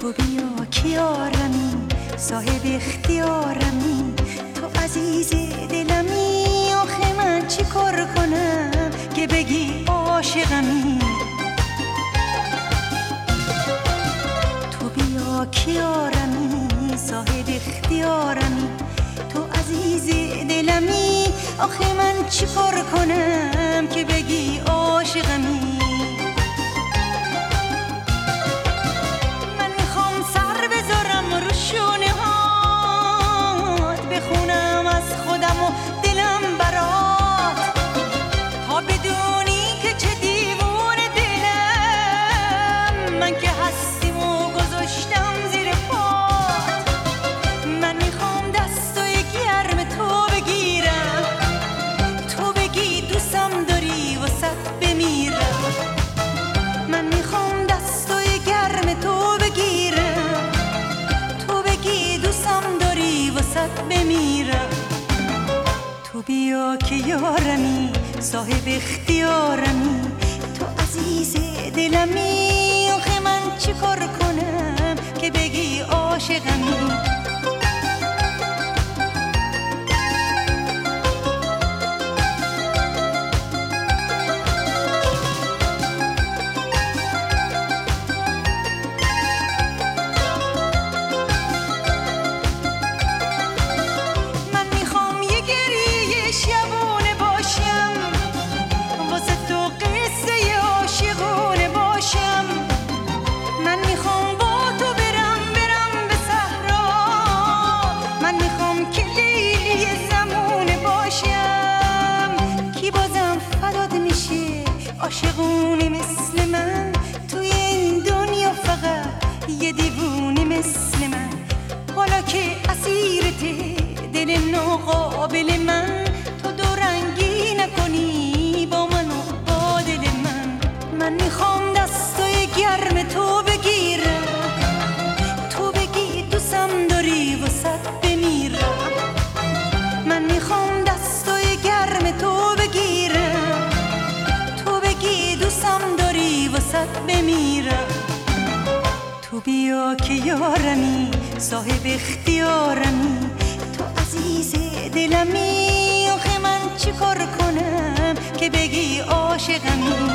تو بیا کیارمی، صاحب اختیارمی، تو عزیز دلمی. آخه من چی کار کنم که بگی عاشقمی؟ تو بیا کیارمی، صاحب اختیارمی، تو عزیز دلمی. آخه من چی کار کنم که بگی عاشقمی؟ من میخوام سر بذارم رو شونه هات، بخونم از خودم و دلم برات، تا بدونی که چه دیوونه دلم. من که هستیم و گذاشتم زیر پات. من میخوام دستای گرم تو بگیرم، تو بگی دوستم داری واسط بمیرم. من میخوام دستای گرم تو بگیرم، تو بگی دوستم داری واسط بمیرم. تو بیا که یارمی، صاحب اختیارمی، تو عزیز دلمی. آخه من چی کار کنم که بگی عاشقمی؟ عاشقونه مثل من توی این دنیا، فقط یه دیوونه مثل من. حالا که اسیرته دل ناقابل من، تو دو رنگی نکنی با من و با دل من. من میخوام دستای گرم تو بگیرم، تو بگی دوستم داری واسط بمیرم. من میخوام دستای گرم تو بگیرم، دوستم داری واسط بمیرم. تو بیا که یارمی، صاحب اختیارمی، تو عزیز دلمی. آخه من چی کار کنم که بگی عاشقمی؟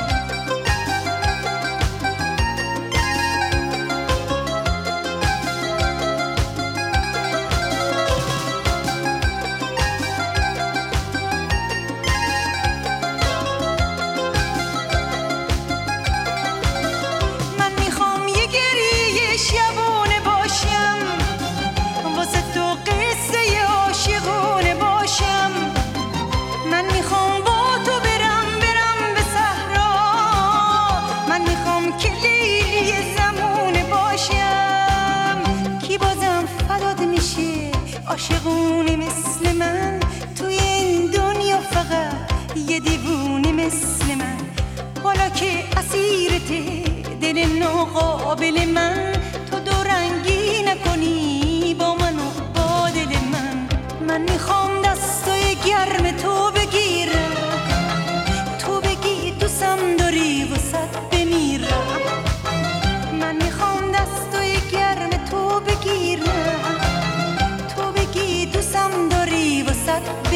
عاشقونه مثل من توی این دنیا، فقط یه دیوونه مثل من. حالا که اسیرته دل ناقابل من، تو دو رنگی نکنی با من و با دل من. من میخوام دستای گرم تو بگیرم، تو بگی دوستم داری واسط بمیرم. من میخوام دستای گرم تو بگیرم، دوستم داری واسط